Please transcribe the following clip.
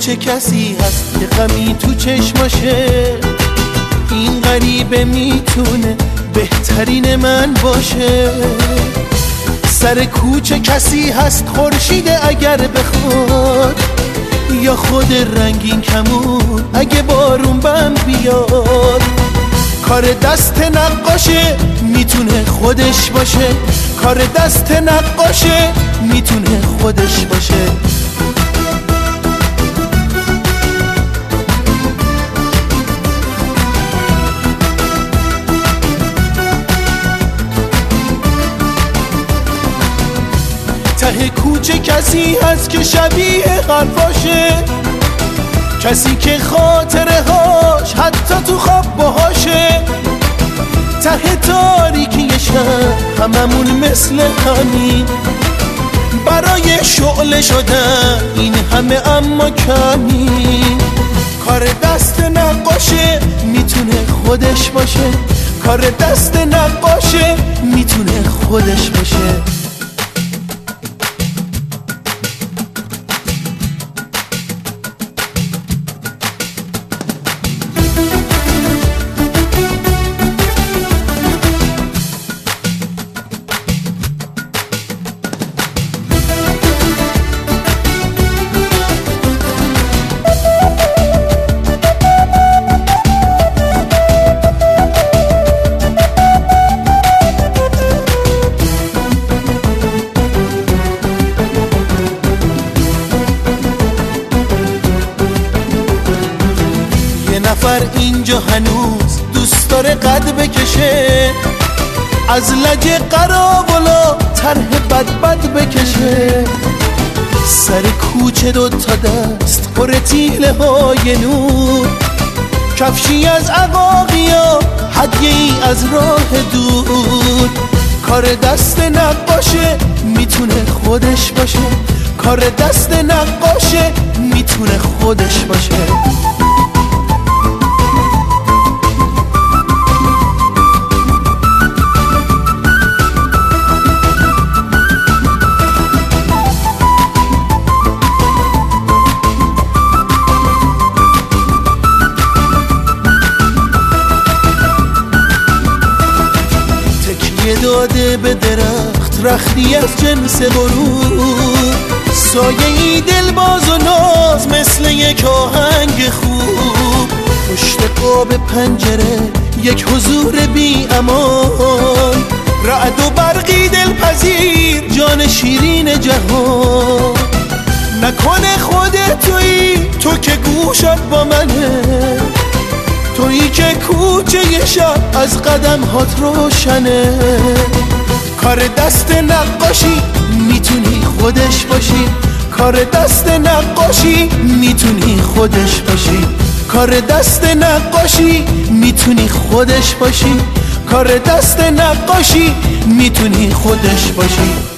کوچه کسی هست که غمی تو چشماشه، این غریبه میتونه بهترین من باشه. سر کوچه کسی هست خورشیده اگر بخواد، یا خود رنگین کمون اگه بارون بم بیاد. کار دست نقاشه میتونه خودش باشه، کار دست نقاشه میتونه خودش باشه. ته کوچه کسی هست که شبیه حرفاشه، کسی که خاطره هاش حتی تو خواب باهاشه. ته تاریکی شب هممون مثل همین، برای شعله شدن این همه اما کمی. کار دست نقاشه میتونه خودش باشه، کار دست نقاشه میتونه خودش باشه. نفر اینجا هنوز دوست داره قد بکشه، از لجه قراولا طرح بد بکشه. سر کوچه 2 تا دست پر تیله های نور، کفشی از عقاقیا هدیه ای از راه دور. کار دست نقاشه میتونه خودش باشه، کار دست نقاشه میتونه خودش باشه. داده به درخت رختی از جنس غرور، سایه دل باز و ناز مثل یک آهنگ خوب. پشت قاب پنجره یک حضور بی امان، رعد و برقی دلپذیر جان شیرین جهان. نکنه خودت تویی تو که گوشت با منه، تویی که کوچه شب از قدم هات روشنه. کار دست نقاشی میتونی خودش باشی، کار دست نقاشی میتونی خودش باشی، کار دست نقاشی میتونی خودش باشی، کار دست نقاشی میتونی خودش باشی.